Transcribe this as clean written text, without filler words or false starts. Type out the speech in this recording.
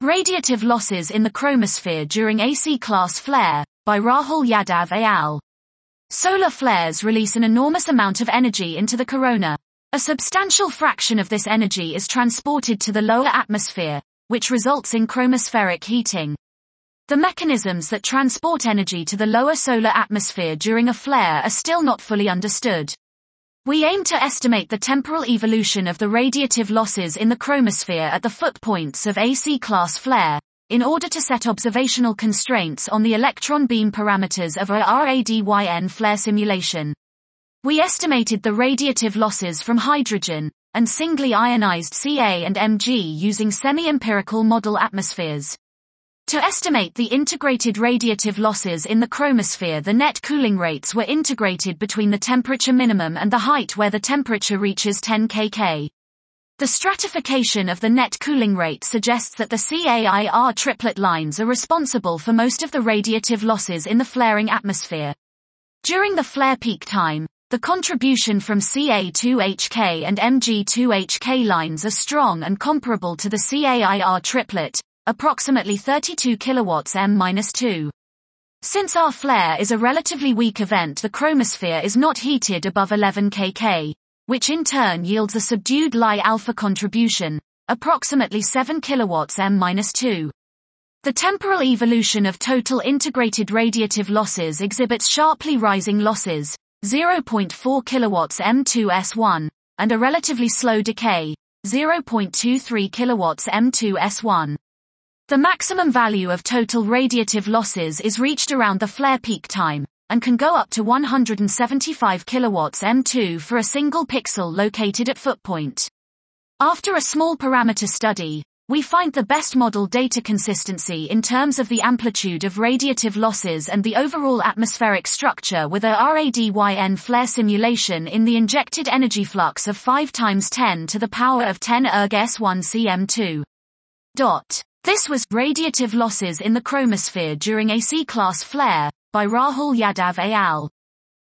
Radiative losses in the chromosphere during AC-class flare, by Rahul Yadav et al. Solar flares release an enormous amount of energy into the corona. A substantial fraction of this energy is transported to the lower atmosphere, which results in chromospheric heating. The mechanisms that transport energy to the lower solar atmosphere during a flare are still not fully understood. We aim to estimate the temporal evolution of the radiative losses in the chromosphere at the foot points of AC-class flare, in order to set observational constraints on the electron beam parameters of a RADYN flare simulation. We estimated the radiative losses from hydrogen and singly ionized Ca and Mg using semi-empirical model atmospheres. To estimate the integrated radiative losses in the chromosphere, the net cooling rates were integrated between the temperature minimum and the height where the temperature reaches 10 kK. The stratification of the net cooling rate suggests that the CAIR triplet lines are responsible for most of the radiative losses in the flaring atmosphere. During the flare peak time, the contribution from Ca2HK and Mg2HK lines are strong and comparable to the CAIR triplet, approximately 32 kilowatts M-2. Since our flare is a relatively weak event, the chromosphere is not heated above 11 kK, which in turn yields a subdued Li alpha contribution, approximately 7 kilowatts M-2. The temporal evolution of total integrated radiative losses exhibits sharply rising losses, 0.4 kilowatts M2S1, and a relatively slow decay, 0.23 kilowatts M2S1. The maximum value of total radiative losses is reached around the flare peak time, and can go up to 175 kilowatts M2 for a single pixel located at foot point. After a small parameter study, we find the best model data consistency in terms of the amplitude of radiative losses and the overall atmospheric structure with a RADYN flare simulation in the injected energy flux of 5 × 10 to the power of 10 erg S1 cm2. This was Radiative Losses in the Chromosphere During AC-Class Flare, by Rahul Yadav et al.